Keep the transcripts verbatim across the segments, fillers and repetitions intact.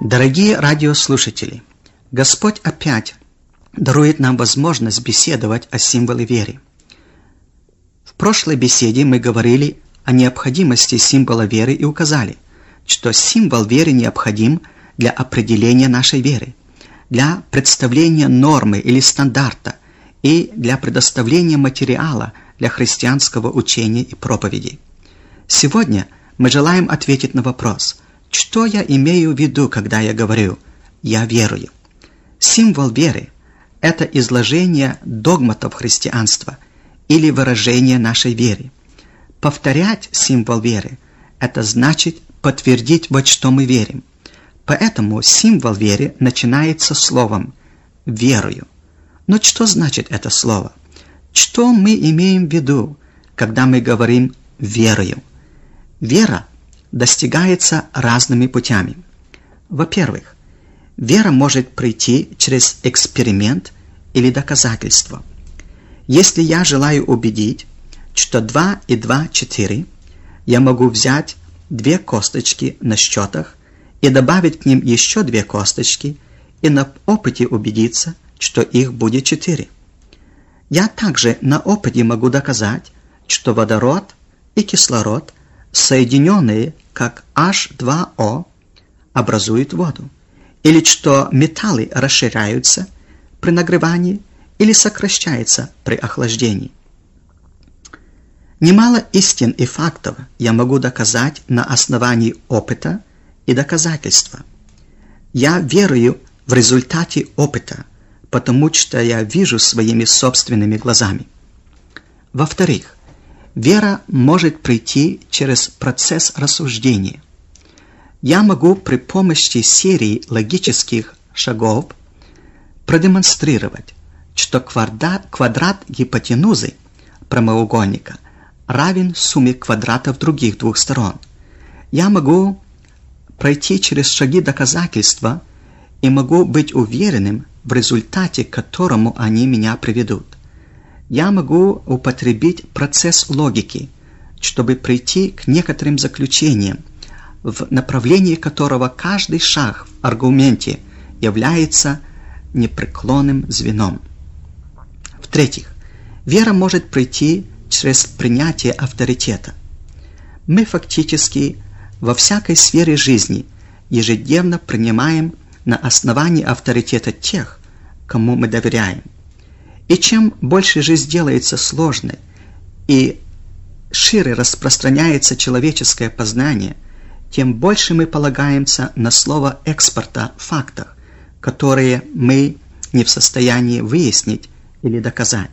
Дорогие радиослушатели, Господь опять дарует нам возможность беседовать о символе веры. В прошлой беседе мы говорили о необходимости символа веры и указали, что символ веры необходим для определения нашей веры, для представления нормы или стандарта и для предоставления материала для христианского учения и проповеди. Сегодня мы желаем ответить на вопрос, что я имею в виду, когда я говорю «я верую». Символ веры – это изложение догматов христианства или выражение нашей веры. Повторять символ веры – это значит подтвердить, во что мы верим. Поэтому символ веры начинается словом «верую». Но что значит это слово? Что мы имеем в виду, когда мы говорим «верую»? Вера достигается разными путями. Во-первых, вера может прийти через эксперимент или доказательство. Если я желаю убедить, что два и два – четыре, я могу взять две косточки на счетах и добавить к ним еще две косточки и на опыте убедиться, что их будет четыре. Я также на опыте могу доказать, что водород и кислород, соединенные как эйч два о, образуют воду, или что металлы расширяются при нагревании или сокращаются при охлаждении. Немало истин и фактов я могу доказать на основании опыта и доказательства. Я верую в результате опыта, потому что я вижу своими собственными глазами. Во-вторых, вера может прийти через процесс рассуждения. Я могу при помощи серии логических шагов продемонстрировать, что квадрат, квадрат гипотенузы прямоугольника равен сумме квадратов других двух сторон. Я могу пройти через шаги доказательства и могу быть уверенным в результате, к которому они меня приведут. Я могу употребить процесс логики, чтобы прийти к некоторым заключениям, в направлении которого каждый шаг в аргументе является непреклонным звеном. В-третьих, вера может прийти через принятие авторитета. Мы фактически во всякой сфере жизни ежедневно принимаем на основании авторитета тех, кому мы доверяем. И чем больше жизнь делается сложной и шире распространяется человеческое познание, тем больше мы полагаемся на слово экспорта в фактах, которые мы не в состоянии выяснить или доказать.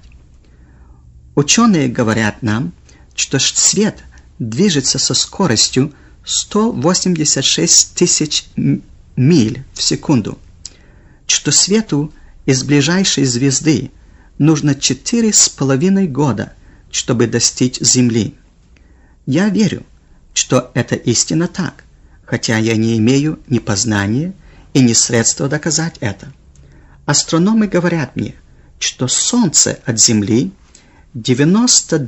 Ученые говорят нам, что свет движется со скоростью сто восемьдесят шесть тысяч миль в секунду, что свету из ближайшей звезды нужно четыре с половиной года, чтобы достичь Земли. Я верю, что это истинно так, хотя я не имею ни познания и ни средства доказать это. Астрономы говорят мне, что Солнце от Земли девяносто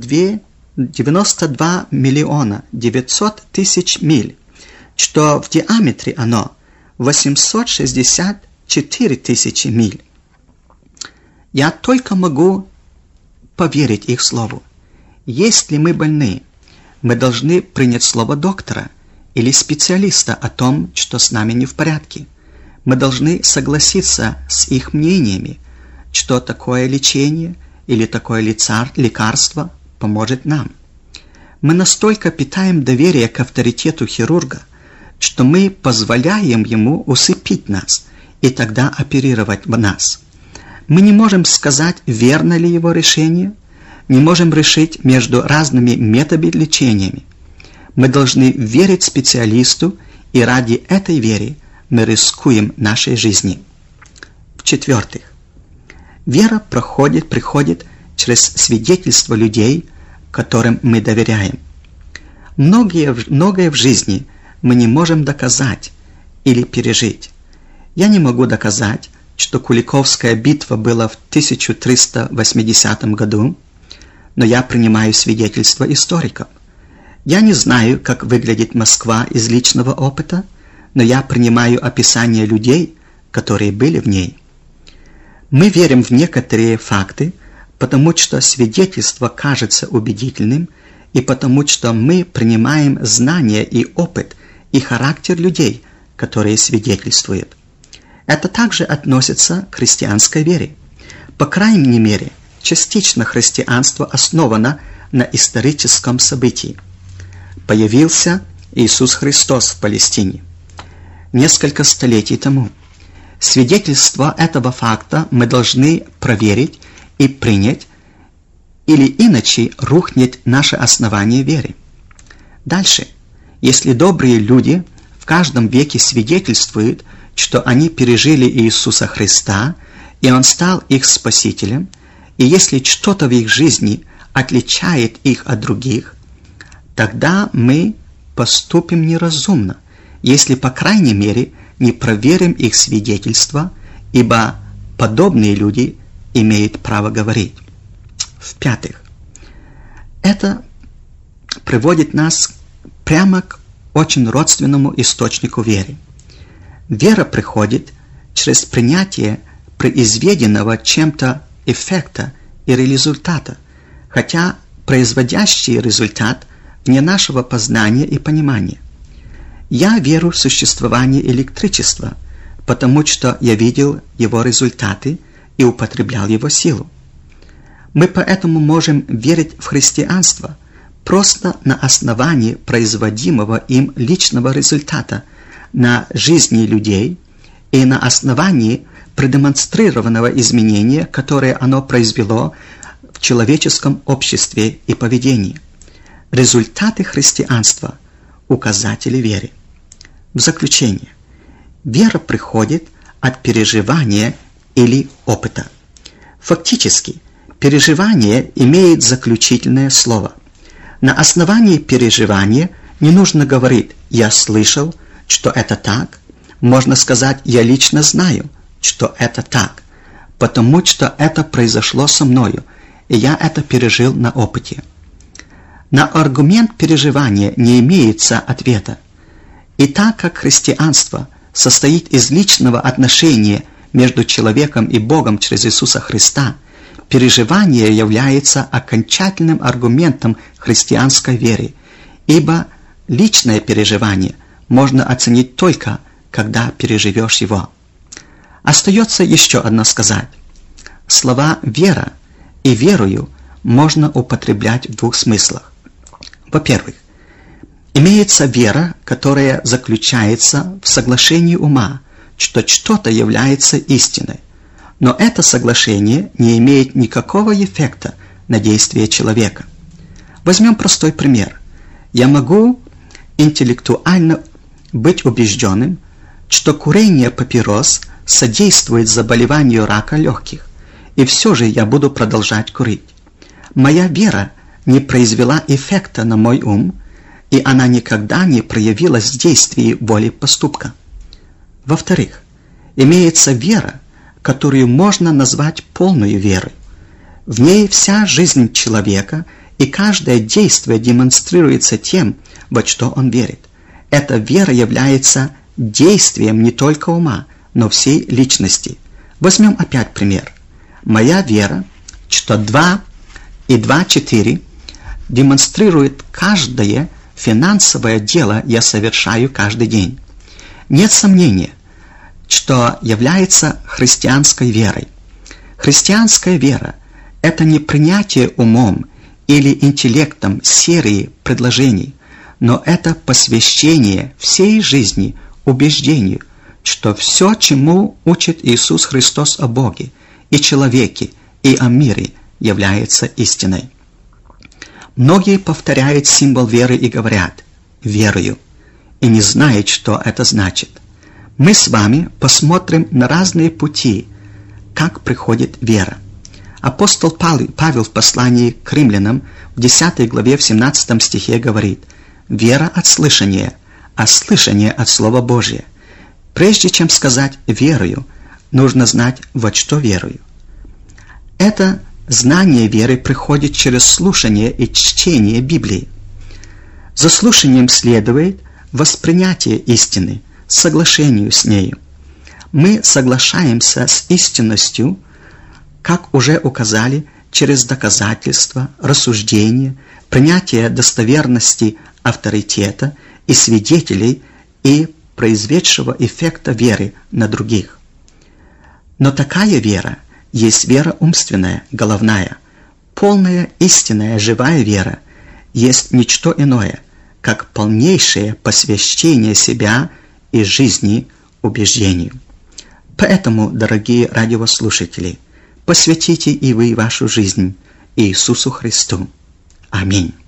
два миллиона девятьсот тысяч миль, что в диаметре оно восемьсот шестьдесят четыре тысячи миль. Я только могу поверить их слову. Если мы больны, мы должны принять слово доктора или специалиста о том, что с нами не в порядке. Мы должны согласиться с их мнениями, что такое лечение или такое лекарство поможет нам. Мы настолько питаем доверие к авторитету хирурга, что мы позволяем ему усыпить нас и тогда оперировать нас. Мы не можем сказать, верно ли его решение, не можем решить между разными методами лечения. Мы должны верить специалисту, и ради этой веры мы рискуем нашей жизнью. В-четвертых, вера проходит, приходит через свидетельство людей, которым мы доверяем. Многие, многое в жизни мы не можем доказать или пережить. Я не могу доказать, что Куликовская битва была в тысяча триста восьмидесятом году, но я принимаю свидетельства историков. Я не знаю, как выглядит Москва из личного опыта, но я принимаю описание людей, которые были в ней. Мы верим в некоторые факты, потому что свидетельство кажется убедительным, и потому что мы принимаем знания и опыт, и характер людей, которые свидетельствуют. Это также относится к христианской вере. По крайней мере, частично христианство основано на историческом событии. Появился Иисус Христос в Палестине несколько столетий тому. Свидетельство этого факта мы должны проверить и принять, или иначе рухнет наше основание веры. Дальше. Если добрые люди в каждом веке свидетельствуют, что они пережили Иисуса Христа, и Он стал их Спасителем, и если что-то в их жизни отличает их от других, тогда мы поступим неразумно, если, по крайней мере, не проверим их свидетельства, ибо подобные люди имеют право говорить. В-пятых, это приводит нас прямо к очень родственному источнику веры. Вера приходит через принятие произведенного чем-то эффекта или результата, хотя производящий результат вне нашего познания и понимания. Я верю в существование электричества, потому что я видел его результаты и употреблял его силу. Мы поэтому можем верить в христианство просто на основании производимого им личного результата на жизни людей и на основании продемонстрированного изменения, которое оно произвело в человеческом обществе и поведении. Результаты христианства – указатели веры. В заключение, вера приходит от переживания или опыта. Фактически, переживание имеет заключительное слово. На основании переживания не нужно говорить «я слышал», что это так. Можно сказать «я лично знаю», что это так, потому что это произошло со мною, и я это пережил на опыте. На аргумент переживания не имеется ответа. И так как христианство состоит из личного отношения между человеком и Богом через Иисуса Христа, переживание является окончательным аргументом христианской веры, ибо личное переживание можно оценить только, когда переживешь его. Остается еще одно сказать. Слова «вера» и «верую» можно употреблять в двух смыслах. Во-первых, имеется вера, которая заключается в соглашении ума, что что-то является истиной, но это соглашение не имеет никакого эффекта на действие человека. Возьмем простой пример. Я могу интеллектуально быть убежденным, что курение папирос содействует заболеванию рака легких, и все же я буду продолжать курить. Моя вера не произвела эффекта на мой ум, и она никогда не проявилась в действии воли поступка. Во-вторых, имеется вера, которую можно назвать полной верой. В ней вся жизнь человека, и каждое действие демонстрируется тем, во что он верит. Эта вера является действием не только ума, но всей личности. Возьмем опять пример. Моя вера, что два и два – четыре, демонстрирует каждое финансовое дело я совершаю каждый день. Нет сомнения, что является христианской верой. Христианская вера – это не принятие умом или интеллектом серии предложений, но это посвящение всей жизни убеждению, что все, чему учит Иисус Христос о Боге и человеке и о мире, является истиной. Многие повторяют символ веры и говорят «верую» и не знают, что это значит. Мы с вами посмотрим на разные пути, как приходит вера. Апостол Павел в послании к римлянам в десятой главе в семнадцатом стихе говорит «вера от слышания, а слышание от Слова Божия». Прежде чем сказать «верую», нужно знать, во что верую. Это знание веры приходит через слушание и чтение Библии. За слушанием следует воспринятие истины, соглашению с нею. Мы соглашаемся с истинностью, как уже указали, через доказательства, рассуждения, принятие достоверности авторитета и свидетелей и произведшего эффекта веры на других. Но такая вера есть вера умственная, головная. Полная, истинная, живая вера есть ничто иное, как полнейшее посвящение себя и жизни убеждению. Поэтому, дорогие радиослушатели, посвятите и вы вашу жизнь Иисусу Христу. Аминь.